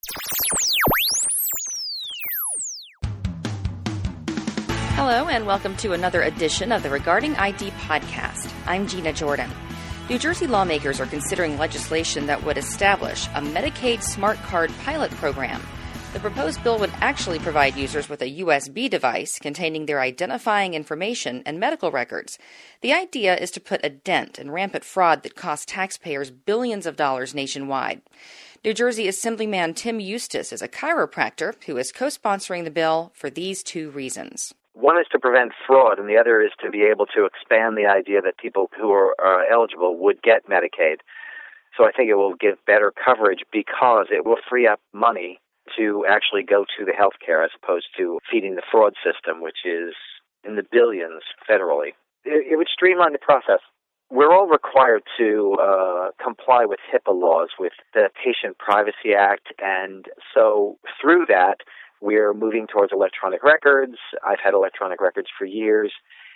Hello, and welcome to another edition of the Regarding ID podcast. I'm Gina Jordan. New Jersey lawmakers are considering legislation that would establish a Medicaid Smart Card pilot program. The proposed bill would actually provide users with a USB device containing their identifying information and medical records. The idea is to put a dent in rampant fraud that costs taxpayers billions of dollars nationwide. New Jersey Assemblyman Tim Eustis is a chiropractor who is co-sponsoring the bill for these two reasons. One is to prevent fraud, and the other is to be able to expand the idea that people who are eligible would get Medicaid. So I think it will give better coverage because it will free up money to actually go to the health care as opposed to feeding the fraud system, which is in the billions federally. It would streamline the process. We're all required to comply with HIPAA laws, with the Patient Privacy Act, and so through that, we're moving towards electronic records. I've had electronic records for years.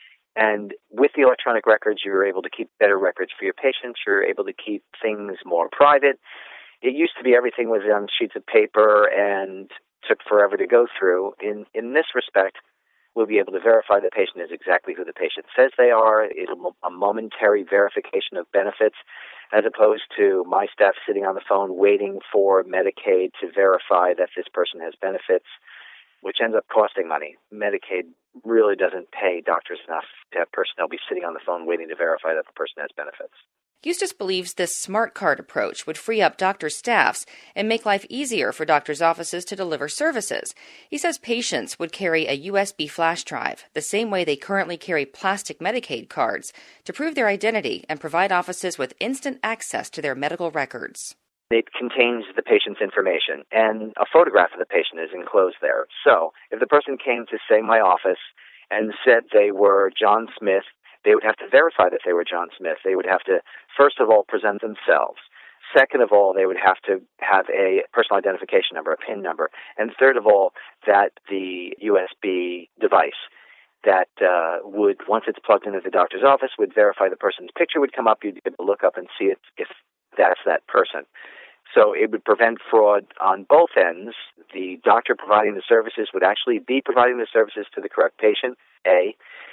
And with the electronic records, you're able to keep better records for your patients. You're able to keep things more private. It used to be everything was on sheets of paper and took forever to go through. In this respect, we'll be able to verify the patient is exactly who the patient says they are. It'll a momentary verification of benefits, as opposed to my staff sitting on the phone waiting for Medicaid to verify that this person has benefits, which ends up costing money. Medicaid really doesn't pay doctors enough to have personnel be sitting on the phone waiting to verify that the person has benefits. Eustis believes this smart card approach would free up doctor staffs and make life easier for doctors' offices to deliver services. He says patients would carry a USB flash drive, the same way they currently carry plastic Medicaid cards, to prove their identity and provide offices with instant access to their medical records. It contains the patient's information, and a photograph of the patient is enclosed there. So if the person came to, say, my office and said they were John Smith, they would have to verify that they were John Smith. They would have to, first of all, present themselves. Second of all, they would have to have a personal identification number, a PIN number. And third of all, that the USB device that would, once it's plugged into the doctor's office, would verify the person's picture would come up. You'd be able to look up and see it if that's that person. So it would prevent fraud on both ends. The doctor providing the services would actually be providing the services to the correct patient, A.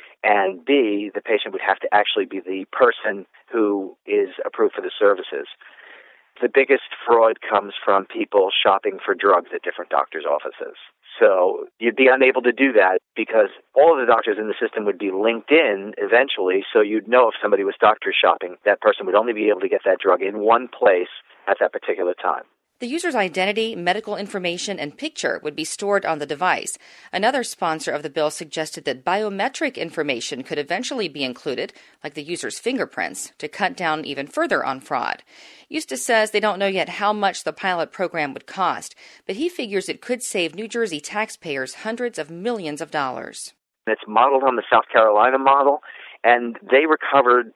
And B, the patient would have to actually be the person who is approved for the services. The biggest fraud comes from people shopping for drugs at different doctors' offices. So you'd be unable to do that because all of the doctors in the system would be linked in eventually, so you'd know if somebody was doctor shopping. That person would only be able to get that drug in one place at that particular time. The user's identity, medical information, and picture would be stored on the device. Another sponsor of the bill suggested that biometric information could eventually be included, like the user's fingerprints, to cut down even further on fraud. Eustis says they don't know yet how much the pilot program would cost, but he figures it could save New Jersey taxpayers hundreds of millions of dollars. It's modeled on the South Carolina model, and they recovered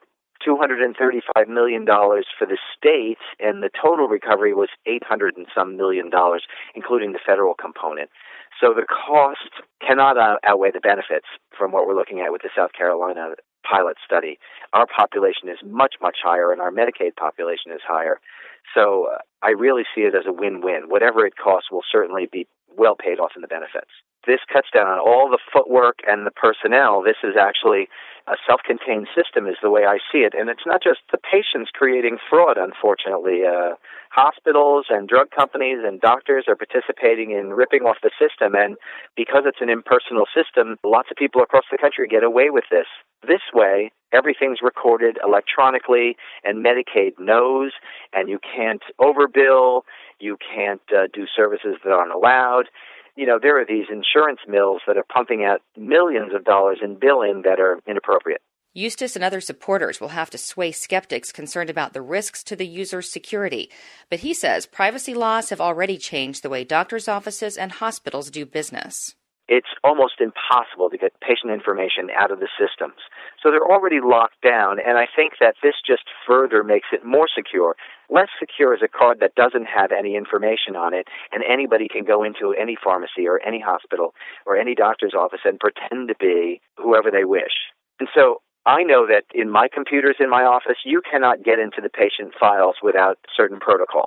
$235 million for the state, and the total recovery was $800 and some million, including the federal component. So the cost cannot outweigh the benefits from what we're looking at with the South Carolina pilot study. Our population is much, much higher, and our Medicaid population is higher. So I really see it as a win-win. Whatever it costs will certainly be well paid off in the benefits. This cuts down on all the footwork and the personnel. This is actually a self-contained system is the way I see it. And it's not just the patients creating fraud, unfortunately. Hospitals and drug companies and doctors are participating in ripping off the system. And because it's an impersonal system, lots of people across the country get away with this. This way, everything's recorded electronically, and Medicaid knows, and you can't overbill, you can't do services that aren't allowed. You know, there are these insurance mills that are pumping out millions of dollars in billing that are inappropriate. Eustis and other supporters will have to sway skeptics concerned about the risks to the user's security. But he says privacy laws have already changed the way doctors' offices and hospitals do business. It's almost impossible to get patient information out of the systems. So they're already locked down, and I think that this just further makes it more secure. Less secure is a card that doesn't have any information on it, and anybody can go into any pharmacy or any hospital or any doctor's office and pretend to be whoever they wish. And so I know that in my computers in my office, you cannot get into the patient files without certain protocols.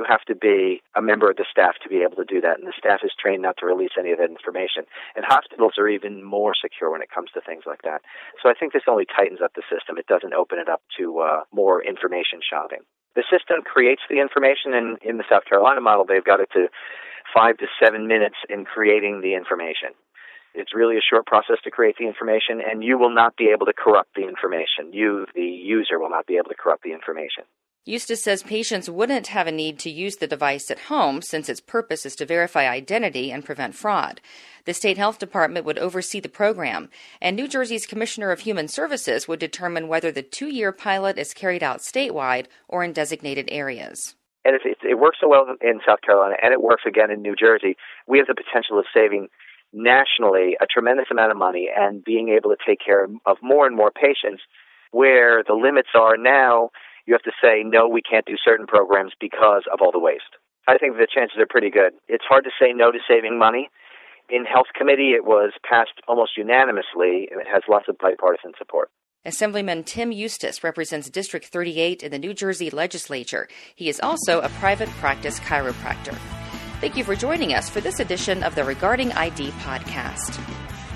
You have to be a member of the staff to be able to do that, and the staff is trained not to release any of that information. And hospitals are even more secure when it comes to things like that. So I think this only tightens up the system. It doesn't open it up to more information shopping. The system creates the information, and in the South Carolina model, they've got it to 5 to 7 minutes in creating the information. It's really a short process to create the information, and you will not be able to corrupt the information. You, the user, will not be able to corrupt the information. Eustace says patients wouldn't have a need to use the device at home since its purpose is to verify identity and prevent fraud. The state health department would oversee the program, and New Jersey's Commissioner of Human Services would determine whether the 2-year pilot is carried out statewide or in designated areas. And if it works so well in South Carolina, and it works again in New Jersey, we have the potential of saving nationally a tremendous amount of money and being able to take care of more and more patients where the limits are now. You have to say, no, we can't do certain programs because of all the waste. I think the chances are pretty good. It's hard to say no to saving money. In Health Committee, it was passed almost unanimously, and it has lots of bipartisan support. Assemblyman Tim Eustace represents District 38 in the New Jersey legislature. He is also a private practice chiropractor. Thank you for joining us for this edition of the Regarding ID podcast.